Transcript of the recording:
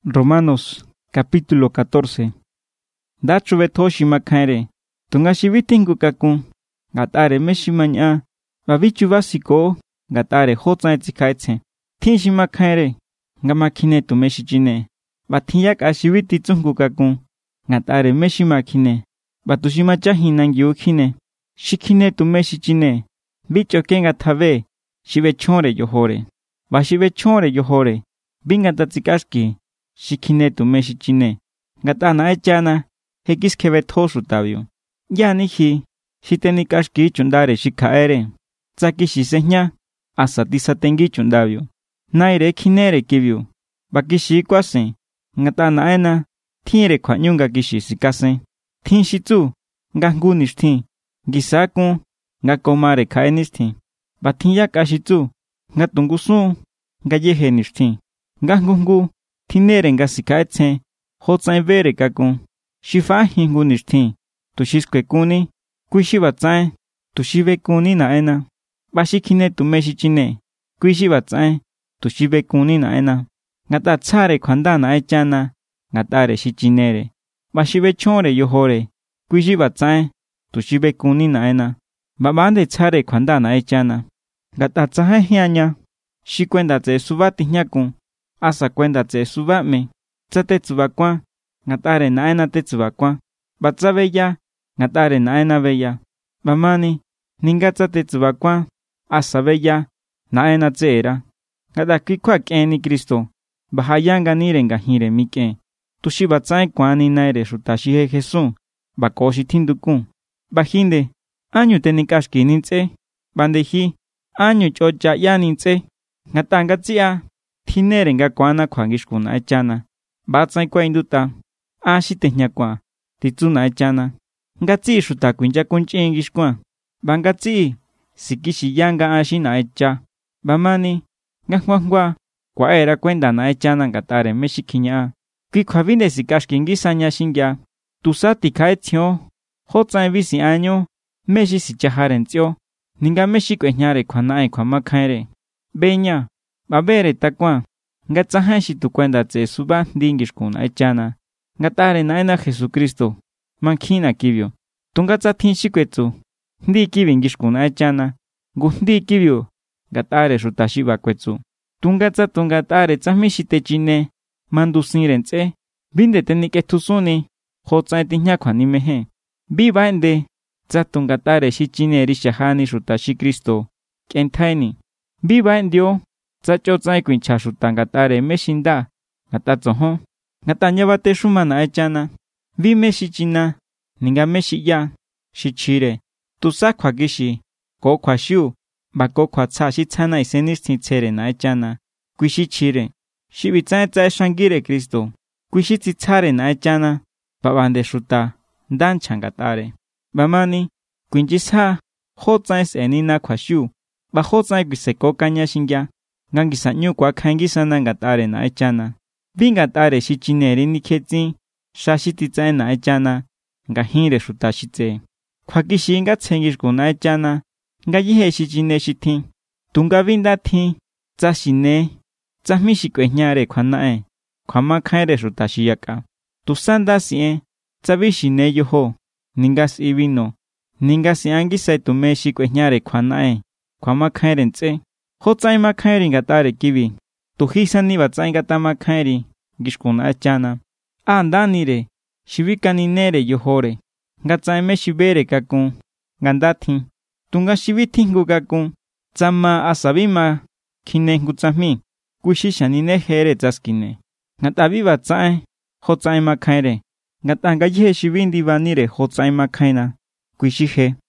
Romanos capítulo 14. Dachu betoshi makhaire. Tunga shibitingu kakun. Gatare meshimaña. Babichu basiko. Gatare hotsa tsikaitse. Tinshi makhaire. Ngamakine tu meshichine. Batiyak ashibiti tsungu kakun. Gatare meshimakine. Batushima chahinan gyukine. Shikine tu meshichine. Bicho kenga tabe. Shibechore yohore. Bashibechore yohore. Binga tatsikashki. Shikine tu meshichine. Gatana echana. Hekis kebe tosu tabio. Yani hi. Shitenikashki chundare shikaere. Tsaki shisenya. Asatisa tengi chundabio. Naire kinere kibio. Bakishi kwase. Gatana ena. Tiere kwa nyunga kishi sikase. Tin shitsu. Gangu nishtin. Gisakun. Gakomare kae nishtin. Batinya kashitsu. Gatungusu. Gayehe nishtin. Gangungu. Tinere ngasikaetse. Hotsa vere kakun. Shifa hingu nishtin. Tushiskwe kuni. Kuishiba tsae. Tushibe kuni naena. Bashikine tu meshichine. Kuishiba tsae. Tushibe kuni naena. Gata tsare kwanda naechana. Gatare shichinere. Bashibe chore yohore. Kuishiba tsae. Tushibe kuni naena. Babande tsare kwanda naechana. Gata tsae hianya. Shikwenda tse subati nyakun. Asa kwenda tse subame. Tsate tsubakwa. Gatare naena te tsubakwa. Batsabeya. Gatare naena beya. Bamani. Ningatsa te tsubakwa. Asa beya. Naena tseera. Gata kikwa keni Kristo. Bahayanga nirenga hire mike. Tushiba tsae kwani naire shutashihe Jesu. Bakoshi tindukun. Bajinde. Año tenikashki nintse. Bandeji. Año chocha ya nintse. Gatanga tsia. Tinere nga kwana kwangishkuna echana. Batsai kwa induta. Ashite nyakwa. Titsuna echana. Ngatsi shuta kwinja kunchingishkwa. Bangatsi. Sikishi yanga ashina echa. Bamani. Ngahwangwa. Kwa era kwenda na echana ngatare meshikinya. Kikwavinde sikashki ngisanya shingya. Tusati kaetio. Hotsa visi año. Meshi si chaharentio. Ninga meshi kwenyare kwa nae kwa makaire. Beña. Babere takwa. Ngatsahashi tu kwenda tse suba ndingishkuna echana. Ngatare naena Jesucristo. Mankina kibio. Tungatsa tinshiketsu. Ndi kibingishkuna echana. Gundi kibio. Gatare shutashiba kwetsu. Tungatare tsamishite chine. Mandusirense. Binde teniketusuni. Hotsa etinya kwa nimehe. Biba ende. Tsatungatare shichine rishahani shutashi Kristo. Kentaini. Biba endio. Tsacho tsai kwincha shutangatare meshinda. Gatatsoho. Gatanyabate shumana echana. Vi meshichina. Ninga meshiya. Shichire. Tusa kwa gishi. Ko kwa shiu. Bako kwa tsa shitsana isenistin tsere na echana. Kuishi chire. Shibitsae tsae shangire Kristo. Kuishi tsitsare na echana. Babande shuta. Dan changatare. Bamani. Kuinchisa. Hotsae senina kwa shiu. Ba hotsae kwiseko kanya shingya. Ngangisa nyu kwa kangisa nangatare na echana. Bingatare shichineri nikhetsi. Shashiti tsae na echana. Ngahire shutashitse. Kwa kishi nga tsengishku na echana. Ngayihe shichine shitin. Tunga binda thi. Tsashine. Tsamishi kwenyare kwa nae. Kwa makaire shutashiyaka. Tusanda siye. Tsabishine yoho. Ningas ibino. Ningas angisa tumeshi kwenyare kwa nae. Kwa makaire nse. Hotsai makairi ngatare kibi. Tuhisani batsai gata makairi. Gishkuna echana. Andanire. Shibikani nere yohore. Ngatsai me shibere kakun. Gandati. Tunga shibitingu kakun. Tsama asabima. Kine ngutsami. Kushishani nehere tsaskine. Ngatabi batsai. Hotsai makaire. Ngatanga yihe shibindi banire hotsai makaina. Kushihe.